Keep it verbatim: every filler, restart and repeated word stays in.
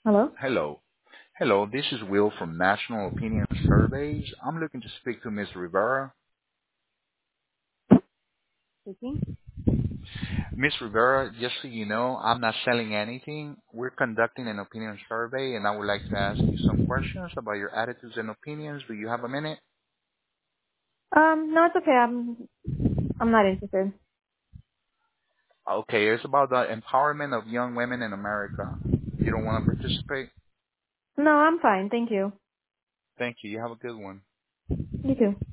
Hello? Hello. Hello, this is Will from National Opinion Surveys. I'm looking to speak to Miss Rivera. Speaking. Miss Rivera, just so you know, I'm not selling anything. We're conducting an opinion survey, and I would like to ask you some questions about your attitudes and opinions. Do you have a minute? Um, no, it's okay. I'm I'm not interested. Okay, it's about the empowerment of young women in America. You don't want to participate? No, I'm fine. Thank you. Thank you. You have a good one. You too.